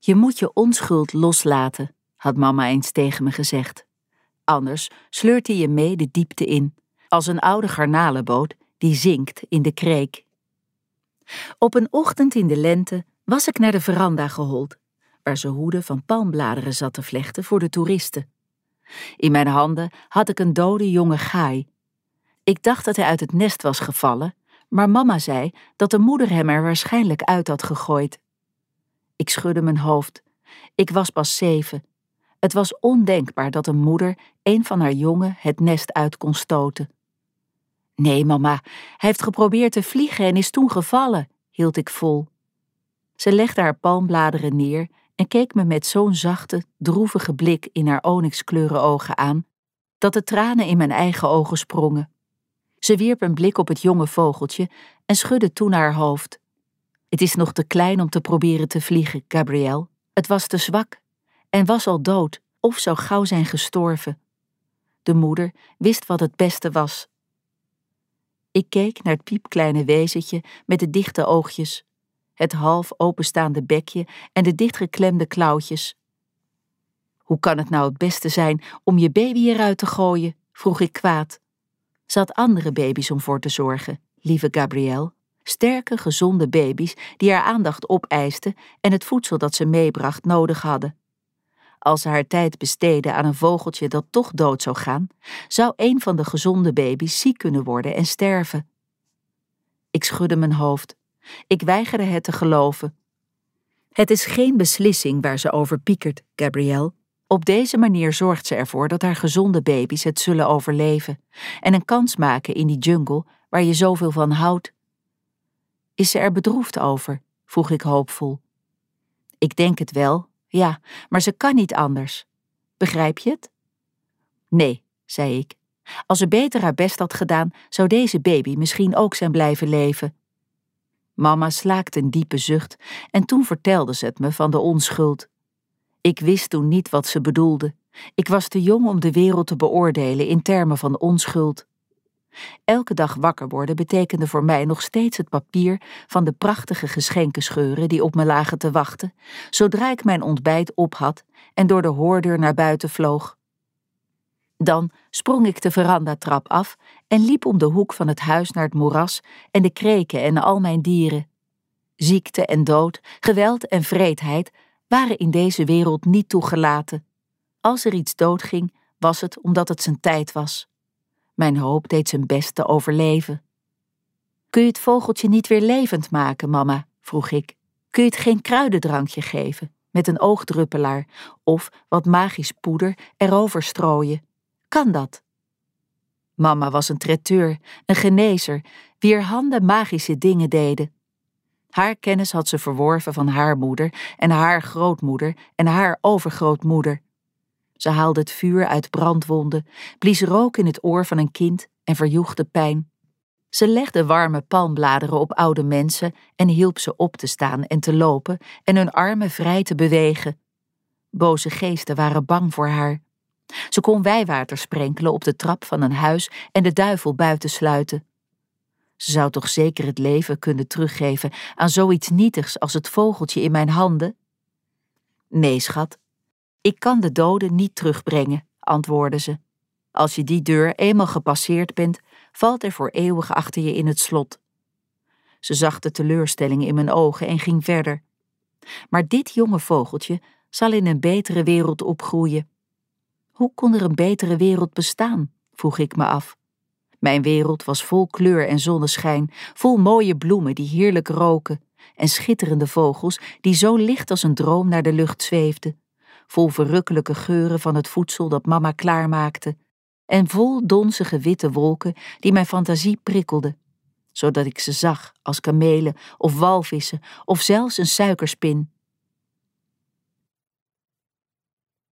Je moet je onschuld loslaten, had mama eens tegen me gezegd. Anders sleurt hij je mee de diepte in, als een oude garnalenboot die zinkt in de kreek. Op een ochtend in de lente was ik naar de veranda gehold, waar ze hoeden van palmbladeren zat te vlechten voor de toeristen. In mijn handen had ik een dode jonge gaai. Ik dacht dat hij uit het nest was gevallen, maar mama zei dat de moeder hem er waarschijnlijk uit had gegooid. Ik schudde mijn hoofd. Ik was pas 7. Het was ondenkbaar dat een moeder een van haar jongen het nest uit kon stoten. Nee, mama, hij heeft geprobeerd te vliegen en is toen gevallen, hield ik vol. Ze legde haar palmbladeren neer en keek me met zo'n zachte, droevige blik in haar onyxkleuren ogen aan, dat de tranen in mijn eigen ogen sprongen. Ze wierp een blik op het jonge vogeltje en schudde toen haar hoofd. Het is nog te klein om te proberen te vliegen, Gabrielle. Het was te zwak en was al dood of zou gauw zijn gestorven. De moeder wist wat het beste was. Ik keek naar het piepkleine wezentje met de dichte oogjes, het half openstaande bekje en de dichtgeklemde klauwtjes. Hoe kan het nou het beste zijn om je baby eruit te gooien? Vroeg ik kwaad. Ze had andere baby's om voor te zorgen, lieve Gabrielle. Sterke, gezonde baby's die haar aandacht opeisten en het voedsel dat ze meebracht nodig hadden. Als ze haar tijd besteedde aan een vogeltje dat toch dood zou gaan, zou een van de gezonde baby's ziek kunnen worden en sterven. Ik schudde mijn hoofd. Ik weigerde het te geloven. Het is geen beslissing waar ze over piekert, Gabrielle. Op deze manier zorgt ze ervoor dat haar gezonde baby's het zullen overleven en een kans maken in die jungle waar je zoveel van houdt. Is ze er bedroefd over? Vroeg ik hoopvol. Ik denk het wel, ja, maar ze kan niet anders. Begrijp je het? Nee, zei ik. Als ze beter haar best had gedaan, zou deze baby misschien ook zijn blijven leven. Mama slaakte een diepe zucht en toen vertelde ze het me van de onschuld. Ik wist toen niet wat ze bedoelde. Ik was te jong om de wereld te beoordelen in termen van onschuld. Elke dag wakker worden betekende voor mij nog steeds het papier van de prachtige geschenkenscheuren die op me lagen te wachten, zodra ik mijn ontbijt op had en door de hoordeur naar buiten vloog. Dan sprong ik de verandatrap af en liep om de hoek van het huis naar het moeras en de kreken en al mijn dieren. Ziekte en dood, geweld en wreedheid waren in deze wereld niet toegelaten. Als er iets doodging, was het omdat het zijn tijd was. Mijn hoop deed zijn best te overleven. Kun je het vogeltje niet weer levend maken, mama? Vroeg ik. Kun je het geen kruidendrankje geven, met een oogdruppelaar, of wat magisch poeder erover strooien? Kan dat? Mama was een traiteur, een genezer, wier handen magische dingen deden. Haar kennis had ze verworven van haar moeder en haar grootmoeder en haar overgrootmoeder. Ze haalde het vuur uit brandwonden, blies rook in het oor van een kind en verjoeg de pijn. Ze legde warme palmbladeren op oude mensen en hielp ze op te staan en te lopen en hun armen vrij te bewegen. Boze geesten waren bang voor haar. Ze kon wijwater sprenkelen op de trap van een huis en de duivel buiten sluiten. Ze zou toch zeker het leven kunnen teruggeven aan zoiets nietigs als het vogeltje in mijn handen? Nee, schat. Ik kan de doden niet terugbrengen, antwoordde ze. Als je die deur eenmaal gepasseerd bent, valt er voor eeuwig achter je in het slot. Ze zag de teleurstelling in mijn ogen en ging verder. Maar dit jonge vogeltje zal in een betere wereld opgroeien. Hoe kon er een betere wereld bestaan? Vroeg ik me af. Mijn wereld was vol kleur en zonneschijn, vol mooie bloemen die heerlijk roken en schitterende vogels die zo licht als een droom naar de lucht zweefden, vol verrukkelijke geuren van het voedsel dat mama klaarmaakte en vol donzige witte wolken die mijn fantasie prikkelden, zodat ik ze zag als kamelen of walvissen of zelfs een suikerspin.